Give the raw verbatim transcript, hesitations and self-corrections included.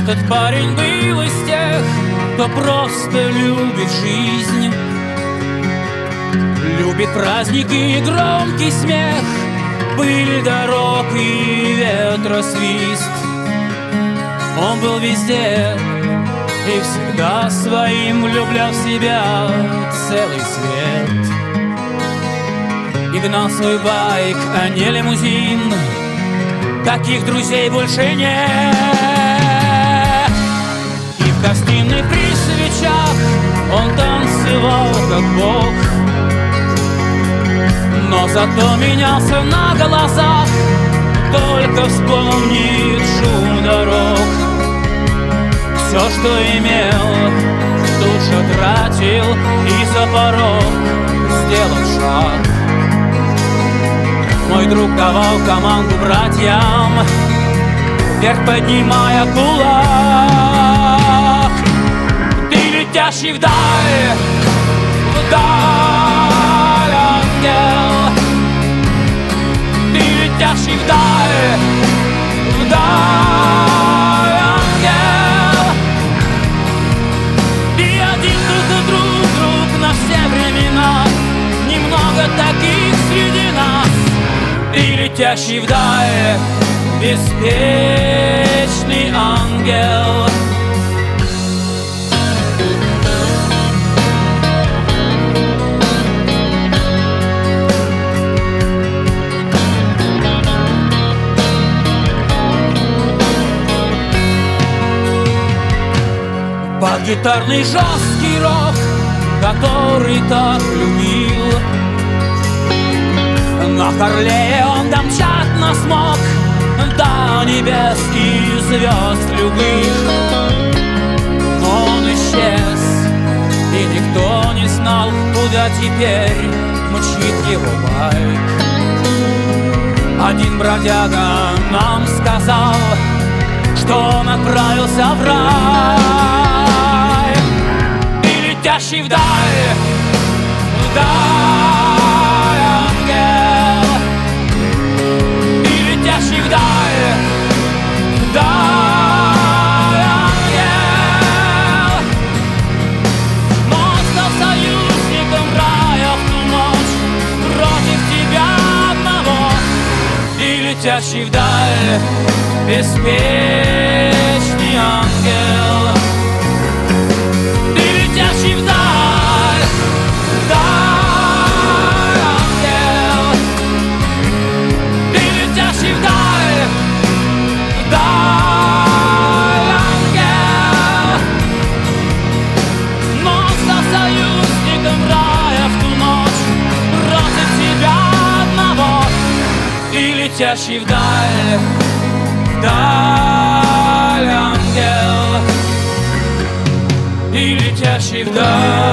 Этот парень был из тех, кто просто любит жизнь, любит праздники и громкий смех, пыль дорог и ветросвист. Он был везде и всегда своим влюблял в себя целый свет. И гнал свой байк, а не лимузин. Таких друзей больше нет. И в гостиной при свечах он танцевал как бог, но зато менялся на глазах. Только вспомнит шум дорог. Все, что имел, тут же тратил, и за порог сделал шаг. Мой друг давал команду братьям, вверх поднимая кулак. Ты летящий вдаль, вдаль, ангел. Ты летящий вдаль, вдаль, ангел. И один друг, друг, друг на все времена. Немного таких среди нас. И летящий вдаль беспечный ангел. Под гитарный жесткий рок, который так любил, на Харлее он домчать смог до небес и звезд любых. Но он исчез, и никто не знал, куда теперь мчит его байк. Один бродяга нам сказал, что он отправился в рай. И летящий вдаль, вдаль, ангел. И летящий вдаль, вдаль, ангел. Но он стал союзником рая в ту ночь против тебя одного. И летящий вдаль беспечный ангел. Ты летящий вдаль, вдаль, ангел. Ты летящий вдаль, вдаль, ангел. Но он стал союзником рая в ту ночь против тебя одного. И летящий вдаль, вдаль, ангел. И летящий вдаль.